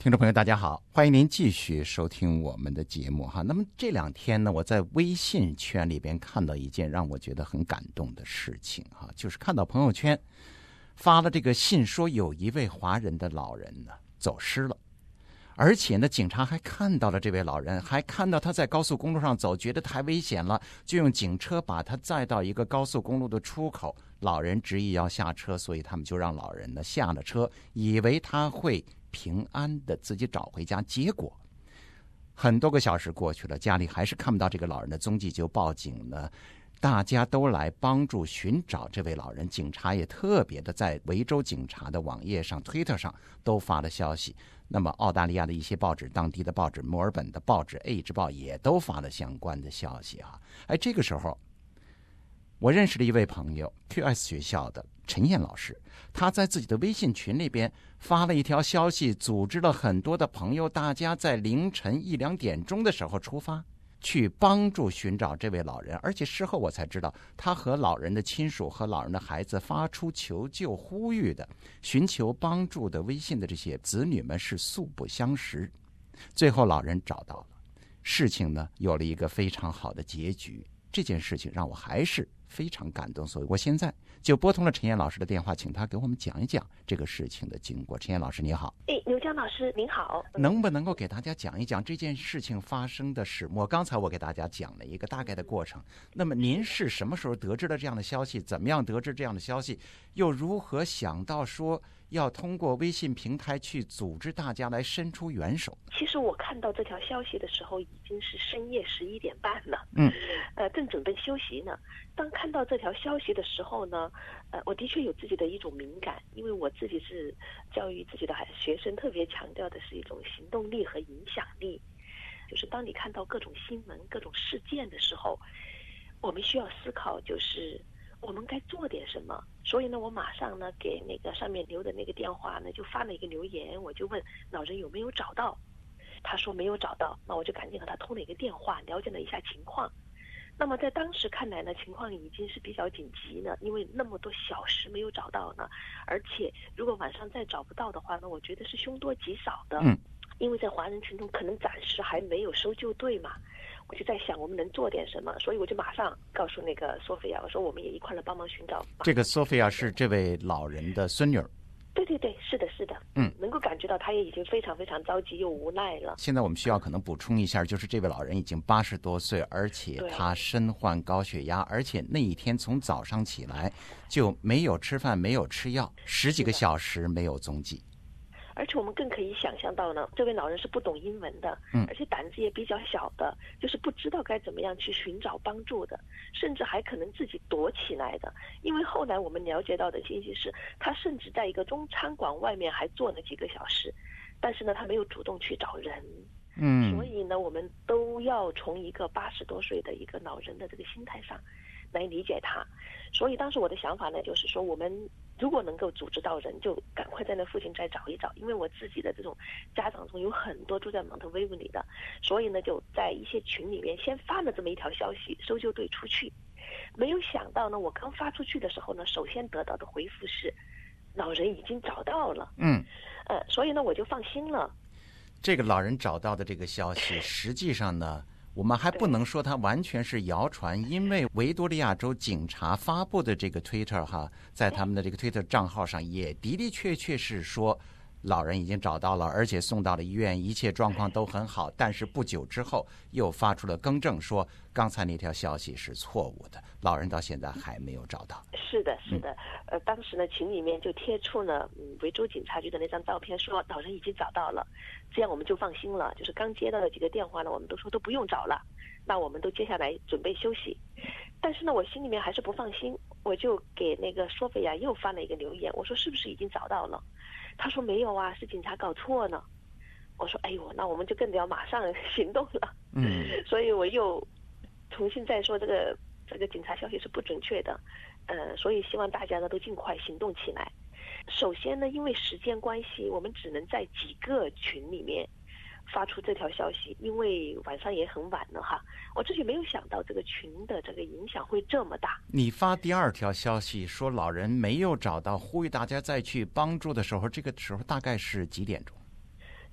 听众朋友大家好，欢迎您继续收听我们的节目哈。那么这两天呢，我在微信圈里边看到一件让我觉得很感动的事情哈，就是看到朋友圈发了这个信，说有一位华人的老人呢走失了，而且呢警察还看到了这位老人，还看到他在高速公路上走，觉得太危险了，就用警车把他载到一个高速公路的出口，老人执意要下车，所以他们就让老人呢下了车，以为他会平安的自己找回家。结果很多个小时过去了，家里还是看不到这个老人的踪迹，就报警呢。大家都来帮助寻找这位老人，警察也特别的在维州警察的网页上、推特上都发了消息。那么澳大利亚的一些报纸、当地的报纸、墨尔本的报纸《Age 报》也都发了相关的消息啊。这个时候我认识了一位朋友 QS 学校的陈燕老师，他在自己的微信群里边发了一条消息，组织了很多的朋友，大家在凌晨1、2点钟的时候出发，去帮助寻找这位老人。而且事后我才知道，他和老人的亲属和老人的孩子发出求救呼吁的、寻求帮助的微信的这些子女们是素不相识。最后老人找到了，事情呢有了一个非常好的结局。这件事情让我还是非常感动，所以我现在就拨通了陈燕老师的电话，请他给我们讲一讲这个事情的经过。陈燕老师你好。 刘江老师您好。 能不能够给大家讲一讲这件事情发生的始末？刚才我给大家讲了一个大概的过程，那么您是什么时候得知了这样的消息？怎么样得知这样的消息？又如何想到说要通过微信平台去组织大家来伸出援手？ 其实我看到这条消息的时候已经是深夜11点半了，正准备休息呢。当看到这条消息的时候呢，我的确有自己的一种敏感，因为我自己是教育自己的学生，特别强调的是一种行动力和影响力。就是当你看到各种新闻、各种事件的时候，我们需要思考，就是我们该做点什么。所以呢，我马上呢给那个上面留的那个电话呢就发了一个留言，我就问老人有没有找到。他说没有找到，那我就赶紧和他通了一个电话，了解了一下情况。那么在当时看来呢，情况已经是比较紧急呢，因为那么多小时没有找到呢，而且如果晚上再找不到的话呢，我觉得是凶多吉少的。因为在华人群中可能暂时还没有搜救队嘛，我就在想我们能做点什么，所以我就马上告诉那个索菲亚，我说我们也一块来帮忙寻找。 这个索菲亚是这位老人的孙女儿。 对，是的，能够感觉到他也已经非常非常着急又无奈了。 现在我们需要可能补充一下，就是这位老人已经80多岁，而且他身患高血压，而且那一天从早上起来就没有吃饭，没有吃药，10几个小时没有踪迹。 而且我们更可以想象到呢，这位老人是不懂英文的，而且胆子也比较小的，就是不知道该怎么样去寻找帮助的，甚至还可能自己躲起来的。因为后来我们了解到的信息是，他甚至在一个中餐馆外面还坐了几个小时，但是呢，他没有主动去找人。所以呢，我们都要从一个80多岁的一个老人的这个心态上来理解他。所以当时我的想法呢，就是说我们如果能够组织到人，就赶快在那附近再找一找。因为我自己的这种家长中有很多住在蒙特威文里的，所以呢就在一些群里面先发了这么一条消息，搜救队出去。没有想到呢，我刚发出去的时候呢，首先得到的回复是老人已经找到了。所以呢我就放心了。 这个老人找到的这个消息，实际上呢，我们还不能说它完全是谣传，因为维多利亚州警察发布的这个 Twitter 在他们的这个 Twitter 账号上也的的确确是说老人已经找到了，而且送到了医院，一切状况都很好。但是不久之后又发出了更正，说刚才那条消息是错误的，老人到现在还没有找到。 是的。当时呢群里面就贴出了维州警察局的那张照片，说老人已经找到了，这样我们就放心了。就是刚接到的几个电话呢，我们都说都不用找了，那我们都接下来准备休息。但是呢我心里面还是不放心，我就给那个索菲亚又发了一个留言，我说是不是已经找到了？他说没有啊，是警察搞错了。我说哎呦，那我们就更得要马上行动了。所以我又重新再说这个警察消息是不准确的。所以希望大家呢都尽快行动起来。首先呢，因为时间关系，我们只能在几个群里面发出这条消息，因为晚上也很晚了哈。我自己没有想到这个群的这个影响会这么大。 你发第2条消息说老人没有找到，呼吁大家再去帮助的时候，这个时候大概是几点钟？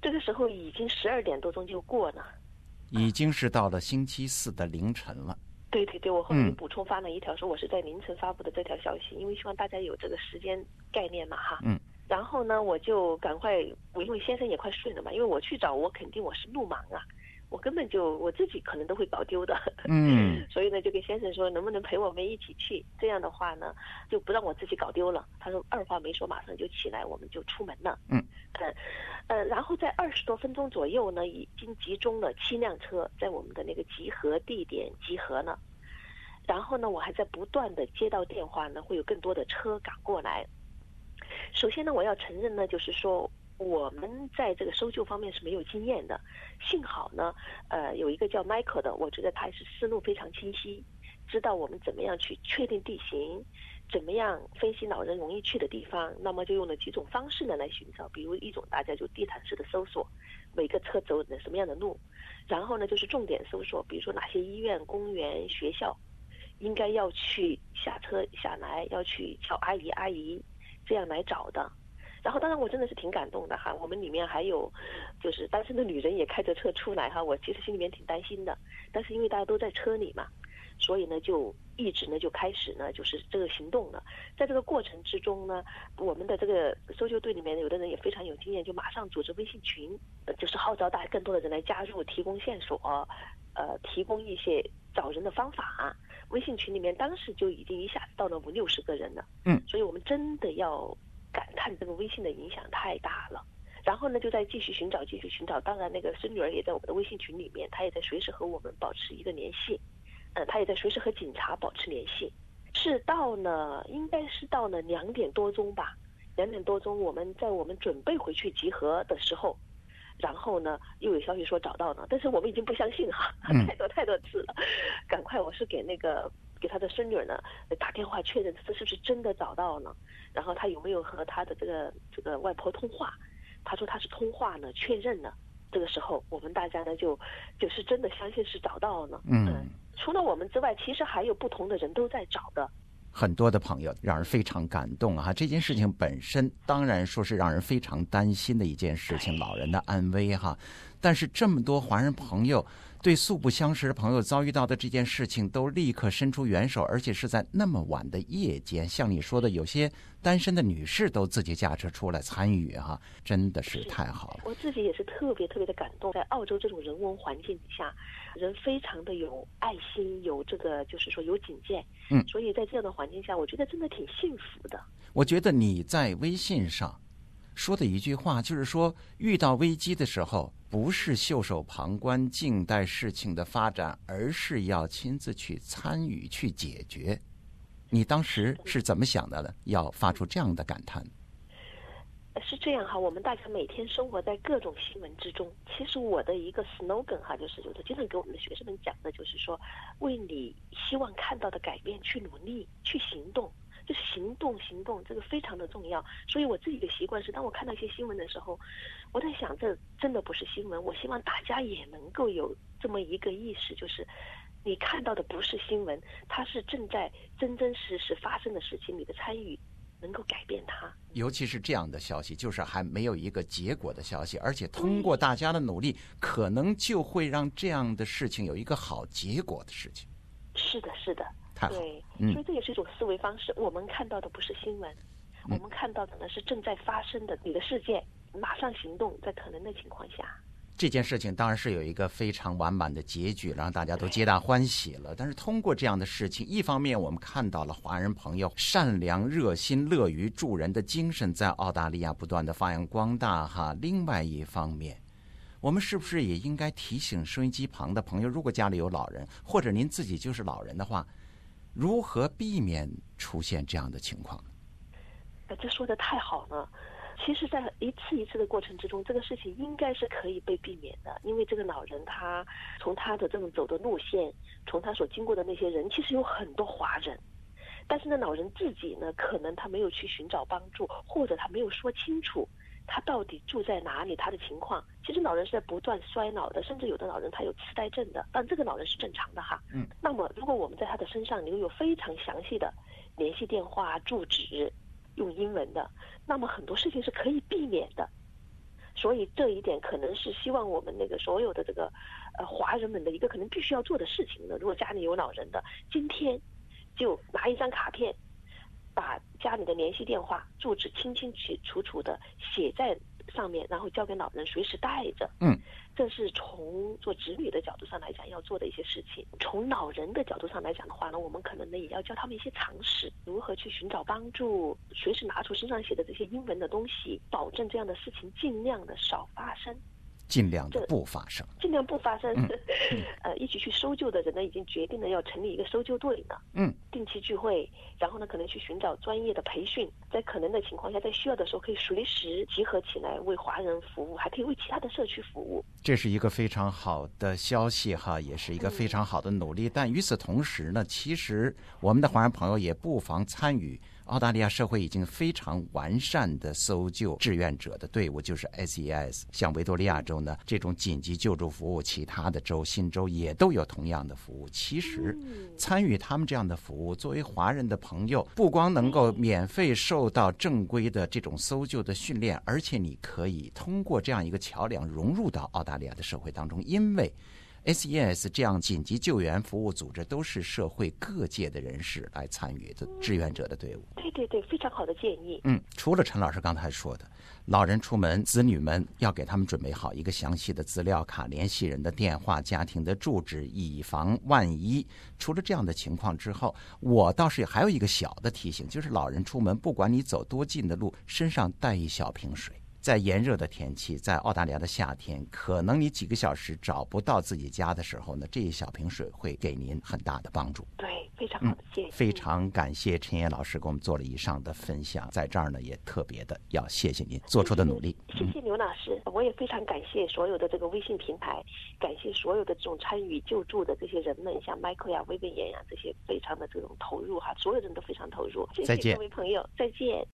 这个时候已经12点多钟就过了， 已经是到了星期四的凌晨了。 对对对，我后面补充发了一条说我是在凌晨发布的这条消息，因为希望大家有这个时间概念嘛哈。然后呢，我就赶快，因为先生也快睡了嘛，因为我去找我肯定我是路盲啊，我根本就我自己可能都会搞丢的。所以呢就跟先生说能不能陪我们一起去，这样的话呢就不让我自己搞丢了。他说二话没说马上就起来，我们就出门了。然后在20多分钟左右呢，已经集中了7辆车在我们的那个集合地点集合了。然后呢我还在不断的接到电话呢，会有更多的车赶过来。首先呢我要承认呢，就是说我们在这个搜救方面是没有经验的，幸好呢有一个叫 Michael 的，我觉得他是思路非常清晰，知道我们怎么样去确定地形，怎么样分析老人容易去的地方，那么就用了几种方式呢来寻找。比如一种大家就地毯式的搜索，每个车走什么样的路，然后呢就是重点搜索，比如说哪些医院、公园、学校应该要去下车下来，要去叫阿姨这样来找的。然后当然我真的是挺感动的哈，我们里面还有就是单身的女人也开着车出来哈，我其实心里面挺担心的，但是因为大家都在车里嘛，所以呢就一直呢就开始呢就是这个行动了。在这个过程之中呢，我们的这个搜救队里面有的人也非常有经验，就马上组织微信群，就是号召大家更多的人来加入，提供线索，提供一些找人的方法。微信群里面当时就已经一下子到了50-60个人了。所以我们真的要感叹这个微信的影响太大了。然后呢就在继续寻找。当然那个孙女儿也在我们的微信群里面，她也在随时和我们保持一个联系，她也在随时和警察保持联系。应该是到了2点多钟吧，2点多钟我们准备回去集合的时候，然后呢又有消息说找到了，但是我们已经不相信哈，太多次了。赶快我是给他的孙女儿呢打电话确认这是不是真的找到了，然后他有没有和他的这个外婆通话。他说他是通话呢确认了。这个时候我们大家呢就是真的相信是找到了。除了我们之外，其实还有不同的人都在找的。 很多的朋友让人非常感动啊！这件事情本身当然说是让人非常担心的一件事情，老人的安危哈。但是这么多华人朋友对素不相识的朋友遭遇到的这件事情都立刻伸出援手，而且是在那么晚的夜间，像你说的有些单身的女士都自己驾车出来参与哈，真的是太好了。 我自己也是特别的感动，在澳洲这种人文环境底下，人非常的有爱心，有这个就是说有警戒。所以在这样的环境下，我觉得真的挺幸福的。 我觉得你在微信上说的一句话就是说，遇到危机的时候不是袖手旁观静待事情的发展，而是要亲自去参与去解决。你当时是怎么想的呢？要发出这样的感叹？ 是这样哈，我们大家每天生活在各种新闻之中。其实我的一个 slogan 哈，就是经常给我们的学生们讲的，就是说为你希望看到的改变去努力去行动，就是行动，这个非常的重要。所以我自己的习惯是，当我看到一些新闻的时候，我在想这真的不是新闻，我希望大家也能够有这么一个意识，就是你看到的不是新闻，它是正在真实发生的事情，你的参与能够改变它。 尤其是这样的消息，就是还没有一个结果的消息，而且通过大家的努力，可能就会让这样的事情有一个好结果的事情。 是的， 太好。 对，所以这也是一种思维方式。我们看到的不是新闻，我们看到的呢是正在发生的你的世界，马上行动，在可能的情况下。 这件事情当然是有一个非常完满的结局，让大家都皆大欢喜了。但是通过这样的事情，一方面我们看到了华人朋友善良、热心、乐于助人的精神在澳大利亚不断的发扬光大哈。另外一方面，我们是不是也应该提醒收音机旁的朋友，如果家里有老人，或者您自己就是老人的话，如何避免出现这样的情况？ 这说的太好了。其实在一次一次的过程之中，这个事情应该是可以被避免的，因为这个老人他从他的这种走的路线，从他所经过的那些人，其实有很多华人，但是呢老人自己呢可能他没有去寻找帮助，或者他没有说清楚他到底住在哪里，他的情况。其实老人是在不断衰老的，甚至有的老人他有痴呆症的，但这个老人是正常的哈。那么如果我们在他的身上留有非常详细的联系电话、住址，用英文的，那么很多事情是可以避免的。 所以这一点可能是希望我们那个所有的这个华人们的一个可能必须要做的事情呢。如果家里有老人的，今天就拿一张卡片，把家里的联系电话、住址清清楚楚的写在上面，然后交给老人随时带着。这是从做子女的角度上来讲要做的一些事情。从老人的角度上来讲的话呢，我们可能呢也要教他们一些常识，如何去寻找帮助，随时拿出身上写的这些英文的东西，保证这样的事情尽量的少发生。 尽量的不发生， 尽量不发生。一起去搜救的人呢，已经决定了要成立一个搜救队呢。定期聚会，然后呢，可能去寻找专业的培训，在可能的情况下，在需要的时候可以随时集合起来为华人服务，还可以为其他的社区服务。 这是一个非常好的消息哈，也是一个非常好的努力。但与此同时呢，其实我们的华人朋友也不妨参与澳大利亚社会已经非常完善的搜救志愿者的队伍，就是 SES。 像维多利亚州呢，这种紧急救助服务，其他的州、新州也都有同样的服务。其实参与他们这样的服务，作为华人的朋友，不光能够免费受到正规的这种搜救的训练，而且你可以通过这样一个桥梁融入到澳大利亚的社会当中。因为SES 这样紧急救援服务组织都是社会各界的人士来参与的志愿者的队伍。 对，非常好的建议。 除了陈老师刚才说的，老人出门，子女们要给他们准备好一个详细的资料卡、联系人的电话、家庭的住址，以防万一。除了这样的情况之后，我倒是还有一个小的提醒，就是老人出门，不管你走多近的路，身上带一小瓶水。在炎热的天气，在澳大利亚的夏天，可能你几个小时找不到自己家的时候呢，这一小瓶水会给您很大的帮助。 对，非常好的建议。 非常感谢陈烨老师给我们做了以上的分享，在这儿呢也特别的要谢谢您做出的努力。 谢谢刘老师，我也非常感谢所有的这个微信平台，感谢所有的这种参与救助的这些人们，像 Michael 呀、薇薇妍呀这些非常的这种投入哈，所有人都非常投入。谢谢各位朋友，再见。